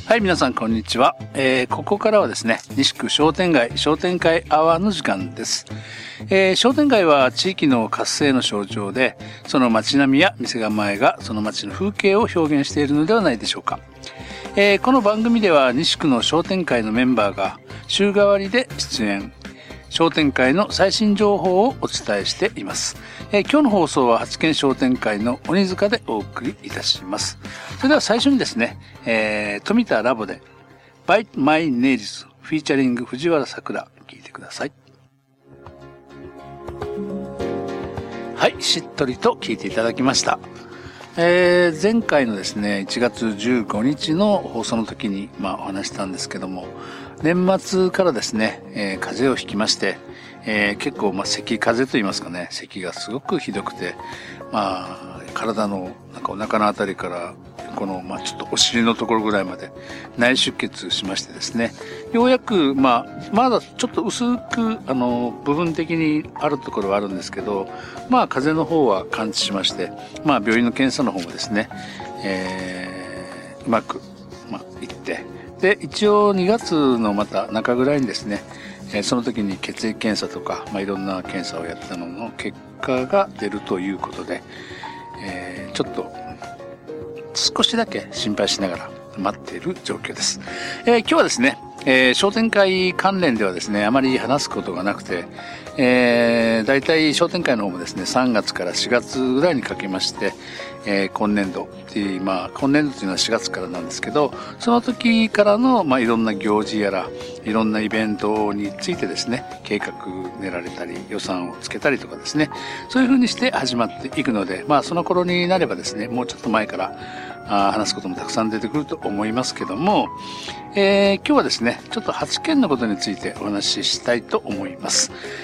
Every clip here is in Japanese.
はい、皆さんこんにちは。ここからはですね、西区商店街アワーの時間です。商店街は地域の活性の象徴で、その街並みや店構えがその街の風景を表現しているのではないでしょうか。この番組では西区の商店会のメンバーが週替わりで出演、商店会の最新情報をお伝えしています。今日の放送は八軒商店会の鬼塚でお送りいたします。それでは最初にですね、富田ラボで Bite My Nails フィーチャリング藤原さくら聞いてください。はい、しっとりと聞いていただきました。前回のですね1月15日の放送の時にお話したんですけども、年末からですね、風邪をひきまして、結構咳風邪と言いますかね、咳がすごくひどくて、体のお腹のあたりからこのちょっとお尻のところぐらいまで内出血しましてですね、ようやくまだちょっと薄く部分的にあるところはあるんですけど、風邪の方は完治しまして、病院の検査の方もですね、うまくいって、で一応2月のまた中ぐらいにですね、その時に血液検査とか、いろんな検査をやったのの結果が出るということで、ちょっと少しだけ心配しながら待っている状況です。今日はですね、商店会関連ではですねあまり話すことがなくて、だいたい商店会の方もですね3月から4月ぐらいにかけまして、今年度っていう、今年度というのは4月からなんですけど、その時からの、いろんな行事やらいろんなイベントについてですね計画練られたり予算をつけたりとかですね、そういうふうにして始まっていくので、その頃になればですねもうちょっと前から話すこともたくさん出てくると思いますけども、今日はですねちょっと8件のことについてお話ししたいと思います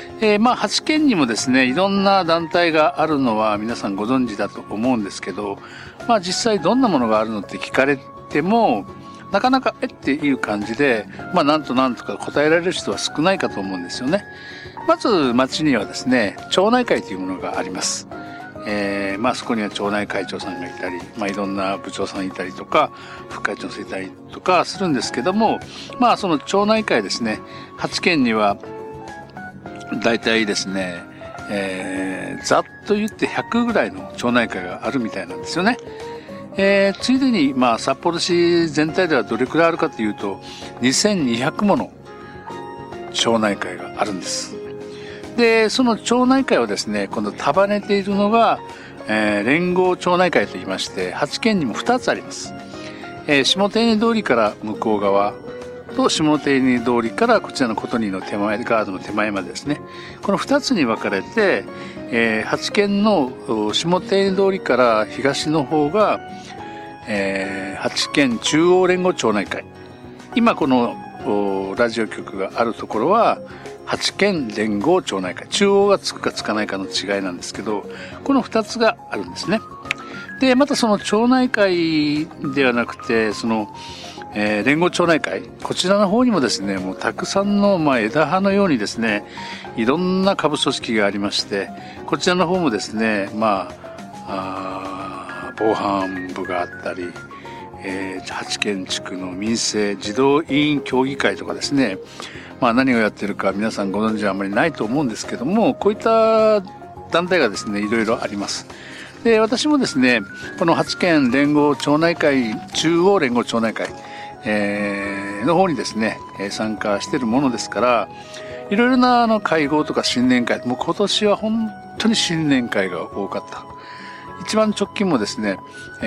。8県にもですねいろんな団体があるのは皆さんご存知だと思うんですけど、実際どんなものがあるのって聞かれてもなかなかっていう感じで、なんとか答えられる人は少ないかと思うんですよね。まず町にはですね町内会というものがあります。そこには町内会長さんがいたり、いろんな部長さんいたりとか副会長さんいたりとかするんですけども、その町内会ですね8県には大体ですね、ざっと言って100ぐらいの町内会があるみたいなんですよね。ついでに、札幌市全体ではどれくらいあるかというと2200もの町内会があるんです。でその町内会をですね今度束ねているのが、連合町内会といいまして8県にも2つあります。下手稲通りから向こう側と下手稲通りからこちらの琴仁の手前ガードの手前までですね、この2つに分かれて、8県の下手稲通りから東の方が、8県中央連合町内会、今このラジオ局があるところは8県連合町内会、中央がつくかつかないかの違いなんですけど、この2つがあるんですね。でまたその町内会ではなくてその連合町内会、こちらの方にもですねもうたくさんの枝葉のようにですねいろんな下部組織がありまして、こちらの方もですね防犯部があったり、8県地区の民政児童委員協議会とかですね、何をやってるか皆さんご存知はあまりないと思うんですけども、こういった団体がですねいろいろあります。で私もですねこの8県連合町内会中央連合町内会の方にですね参加しているものですから、いろいろな会合とか新年会、もう今年は本当に新年会が多かった。一番直近もですね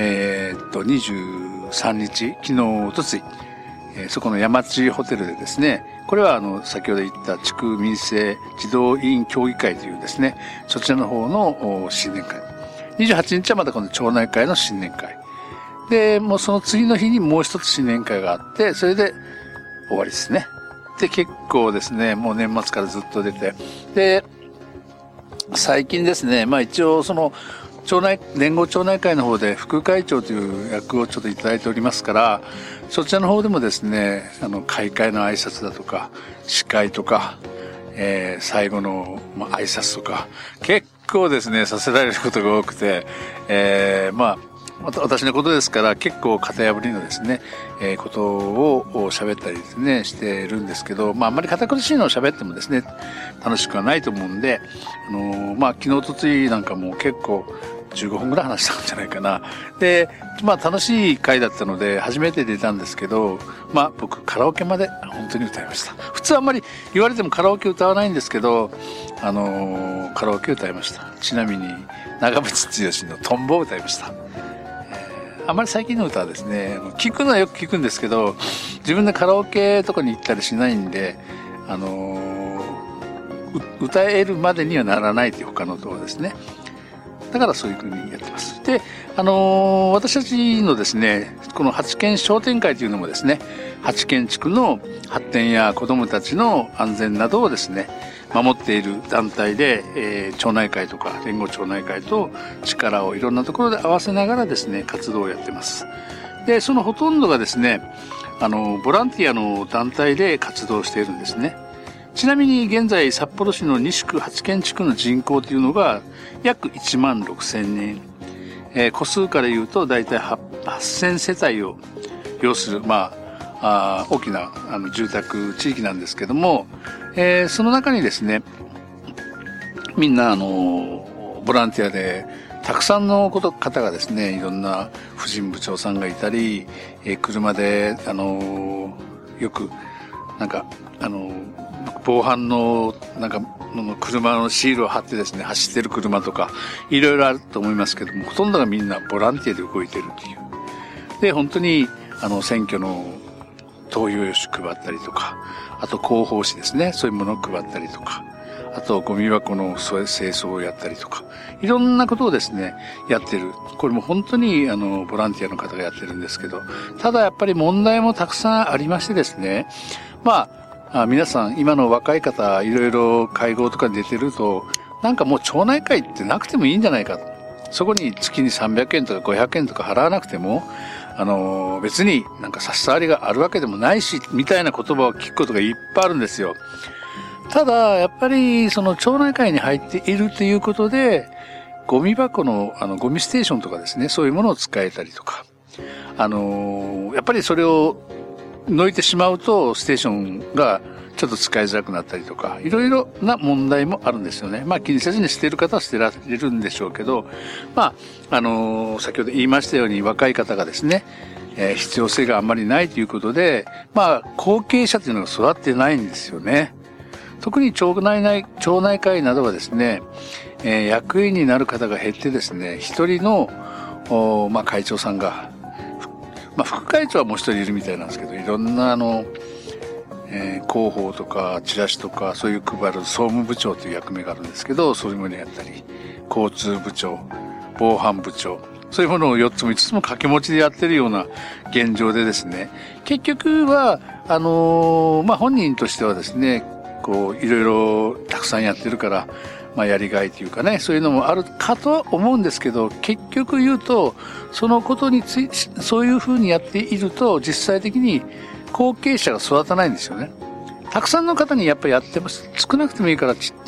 23日昨日おとつい、そこの山地ホテルでですね、これは先ほど言った地区民政児童委員協議会というですねそちらの方の新年会、28日はまたこの町内会の新年会で、もうその次の日にもう一つ新年会があって、それで終わりですね。で結構ですねもう年末からずっと出て、で最近ですね一応その連合町内会の方で副会長という役をちょっといただいておりますから、そちらの方でもですね開会の挨拶だとか司会とか、最後の挨拶とか結構ですねさせられることが多くて、 私のことですから結構型破りのですね、ことを喋ったりですね、してるんですけど、あんまり堅苦しいのを喋ってもですね、楽しくはないと思うんで、昨日、おとついなんかも結構15分ぐらい話したんじゃないかな。で、楽しい回だったので、初めて出たんですけど、僕、カラオケまで本当に歌いました。普通あんまり言われてもカラオケ歌わないんですけど、カラオケ歌いました。ちなみに、長渕剛のトンボを歌いました。あまり最近の歌はですね、聞くのはよく聞くんですけど、自分でカラオケとかに行ったりしないんで、歌えるまでにはならないという他の音はですね。だからそういう風にやってます。で、私たちのですね、この八軒商店会というのもですね、八軒地区の発展や子どもたちの安全などをですね、守っている団体で、町内会とか連合町内会と力をいろんなところで合わせながらですね、活動をやってます。で、そのほとんどがですね、ボランティアの団体で活動しているんですね。ちなみに現在札幌市の西区八軒地区の人口というのが約1万6000人。戸数から言うと大体8000世帯を要する、大きな住宅地域なんですけども、その中にですね、みんなボランティアでたくさんの方がですね、いろんな婦人部長さんがいたり、車でよく防犯の車のシールを貼ってですね、走ってる車とかいろいろあると思いますけども、ほとんどがみんなボランティアで動いてるっていう。で、本当に選挙の投票用紙配ったりとか、あと広報誌ですね、そういうものを配ったりとか、あとゴミ箱の清掃をやったりとか、いろんなことをですね、やってる。これも本当にボランティアの方がやってるんですけど、ただやっぱり問題もたくさんありましてですね、皆さん今の若い方いろいろ会合とかに出てると、もう町内会ってなくてもいいんじゃないかと。そこに月に300円とか500円とか払わなくても、別に差し障りがあるわけでもないし、みたいな言葉を聞くことがいっぱいあるんですよ。ただ、やっぱりその町内会に入っているということで、ゴミ箱のゴミステーションとかですね、そういうものを使えたりとか、やっぱりそれを抜いてしまうとステーションがちょっと使いづらくなったりとか、いろいろな問題もあるんですよね。気にせずに捨てる方は捨てられるんでしょうけど、先ほど言いましたように若い方がですね、必要性があんまりないということで、後継者というのが育ってないんですよね。特に町内会などはですね、役員になる方が減ってですね、一人の、会長さんが、副会長はもう一人いるみたいなんですけど、いろんな広報とかチラシとかそういう配る総務部長という役目があるんですけど、そういうものをやったり、交通部長、防犯部長、そういうものを4つも5つも掛け持ちでやってるような現状でですね、結局は本人としてはですね、いろいろたくさんやってるから、やりがいというかね、そういうのもあるかとは思うんですけど、結局言うと、そのことにそういうふうにやっていると、実際的に後継者が育たないんですよね。たくさんの方にやっぱりやってます。少なくてもいいから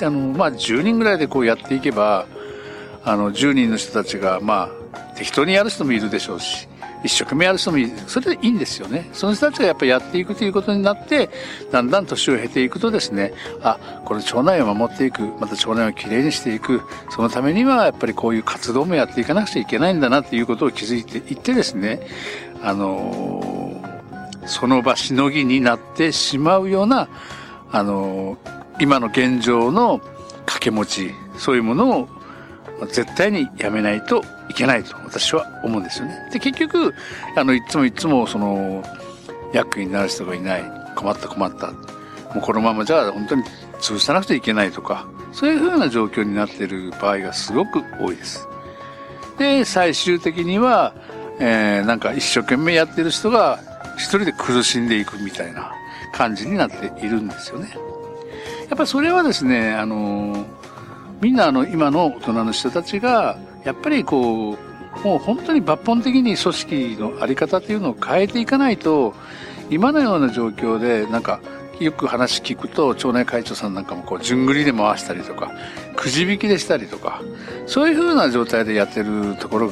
、10人ぐらいでやっていけば、10人の人たちが、適当にやる人もいるでしょうし、一生懸命やる人もいる。それでいいんですよね。その人たちがやっぱりやっていくということになって、だんだん年を経ていくとですね、これ町内を守っていく、また町内をきれいにしていく、そのためにはやっぱりこういう活動もやっていかなくちゃいけないんだなっていうことを気づいていってですね、その場しのぎになってしまうような、今の現状の掛け持ち、そういうものを絶対にやめないといけないと私は思うんですよね。で、結局、いつも役員になる人がいない。困った。もうこのままじゃあ本当に潰さなくちゃいけないとか、そういうふうな状況になっている場合がすごく多いです。で、最終的には、一生懸命やってる人が一人で苦しんでいくみたいな感じになっているんですよね。やっぱりそれはですね、みんな今の大人の人たちが、やっぱりもう本当に抜本的に組織のあり方っていうのを変えていかないと、今のような状況で、よく話聞くと、町内会長さんなんかも順繰りで回したりとか、くじ引きでしたりとか、そういう風な状態でやってるところが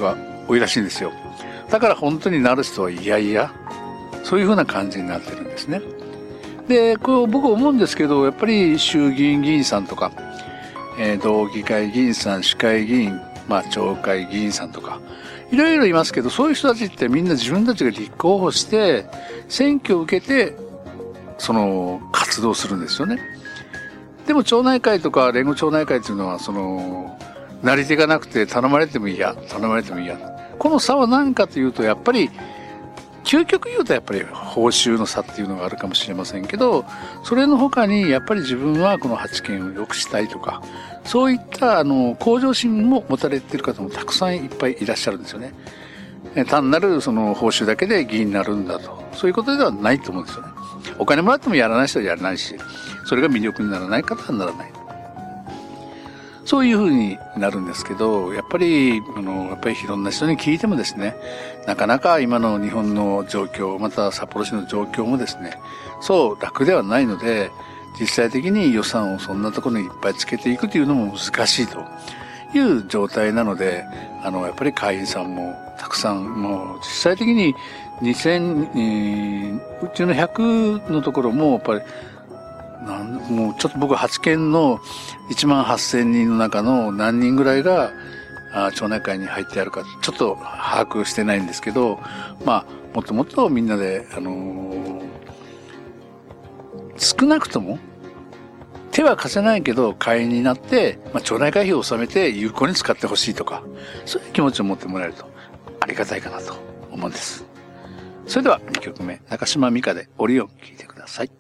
多いらしいんですよ。だから本当になる人はいやいや、そういう風な感じになってるんですね。で、こう僕思うんですけど、やっぱり衆議院議員さんとか、道議会議員さん、市会議員、町会議員さんとか、いろいろいますけど、そういう人たちってみんな自分たちが立候補して、選挙を受けて、活動するんですよね。でも町内会とか連合町内会っていうのは、なり手がなくて頼まれても嫌。この差は何かというと、やっぱり、究極言うとやっぱり報酬の差っていうのがあるかもしれませんけど、それの他にやっぱり自分はこの8県を良くしたいとか、そういった向上心も持たれている方もたくさんいっぱいいらっしゃるんですよね。単なる報酬だけで議員になるんだと。そういうことではないと思うんですよね。お金もらってもやらない人はやらないし、それが魅力にならない方はならない。そういう風になるんですけど、やっぱりいろんな人に聞いてもですね、なかなか今の日本の状況、また札幌市の状況もですね、そう楽ではないので、実際的に予算をそんなところにいっぱいつけていくというのも難しいという状態なので、やっぱり会員さんもたくさん、もう実際的にうちの100のところもやっぱりもうちょっと僕8県の18,000人の中の何人ぐらいが町内会に入ってあるかちょっと把握してないんですけど、もっともっとみんなで、少なくとも手は貸せないけど会員になって、町内会費を納めて有効に使ってほしいとか、そういう気持ちを持ってもらえるとありがたいかなと思うんです。それでは2曲目、中島美嘉でオリオン聴いてください。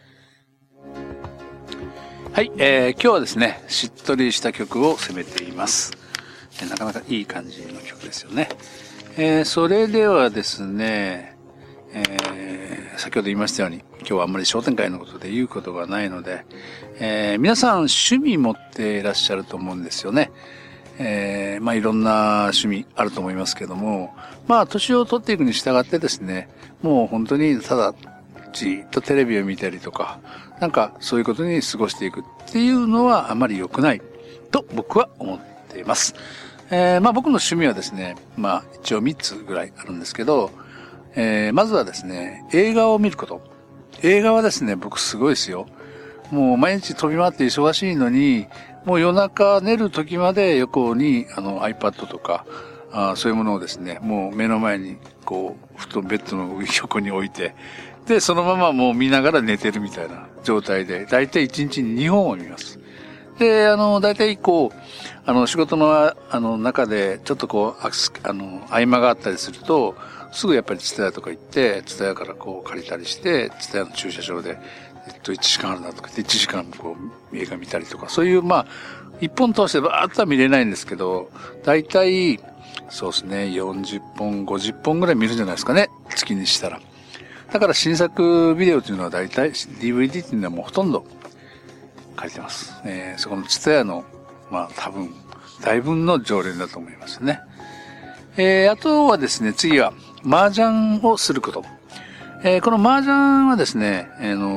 はい、今日はですね、しっとりした曲を攻めています。なかなかいい感じの曲ですよね。それではですね、先ほど言いましたように、今日はあんまり商店会のことで言うことがないので、皆さん趣味持っていらっしゃると思うんですよね。いろんな趣味あると思いますけども、年を取っていくに従ってですね、もう本当にただじっとテレビを見たりとか、なんかそういうことに過ごしていくっていうのはあまり良くないと僕は思っています。僕の趣味はですね、一応3つぐらいあるんですけど、まずはですね、映画を見ること。映画はですね、僕すごいですよ。もう毎日飛び回って忙しいのに、もう夜中寝る時まで横にiPad とか、そういうものをですね、もう目の前にこう、布団ベッドの横に置いて、で、そのままもう見ながら寝てるみたいな状態で、だいたい1日に2本を見ます。で、だいたいこう、仕事の中でちょっとこう、合間があったりすると、すぐやっぱりツタヤとか行って、ツタヤからこう借りたりして、ツタヤの駐車場で、1時間あるなとか、1時間こう、映画見たりとか、そういう一本通してバーッとは見れないんですけど、だいたい、そうですね、40本、50本ぐらい見るんじゃないですかね、月にしたら。だから新作ビデオというのは大体 DVD っていうのはもうほとんど借りてます。そこのツタヤの、多分、大分の常連だと思いますね。あとはですね、次は、麻雀をすること。この麻雀はですね、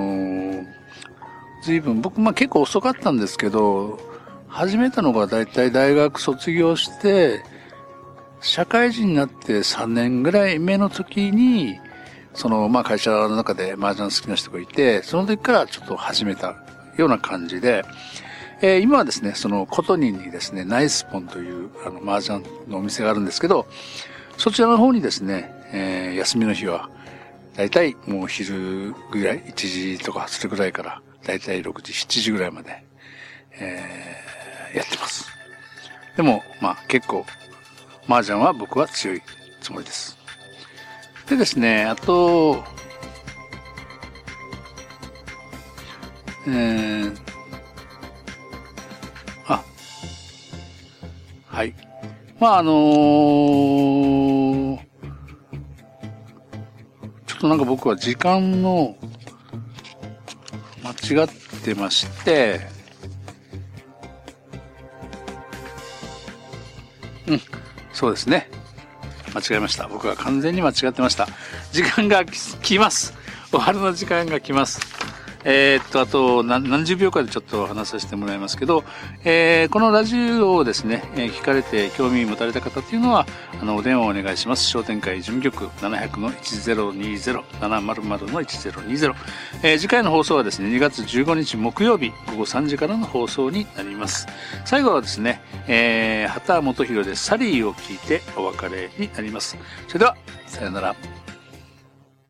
随分、僕、結構遅かったんですけど、始めたのが大体大学卒業して、社会人になって3年ぐらい目の時に、会社の中で麻雀好きな人がいて、その時からちょっと始めたような感じで、今はですね、コトニンにですね、ナイスポンという麻雀のお店があるんですけど、そちらの方にですね、休みの日は、だいたいもう昼ぐらい、1時とかそれぐらいから、だいたい6時、7時ぐらいまで、やってます。でも、結構、麻雀は僕は強いつもりです。でですね、あと、はい。ちょっとなんか僕は時間の間違ってまして、そうですね。間違えました。僕は完全に間違ってました。時間が来ます。終わりの時間が来ます。 あと何十秒かでちょっと話させてもらいますけど、このラジオをですね、聞かれて興味持たれた方っていうのは、お電話をお願いします。商店会事務局700-1020、700-1020。次回の放送はですね、2月15日木曜日午後3時からの放送になります。最後はですね、畑元博でサリーを聞いてお別れになります。それでは、さようなら。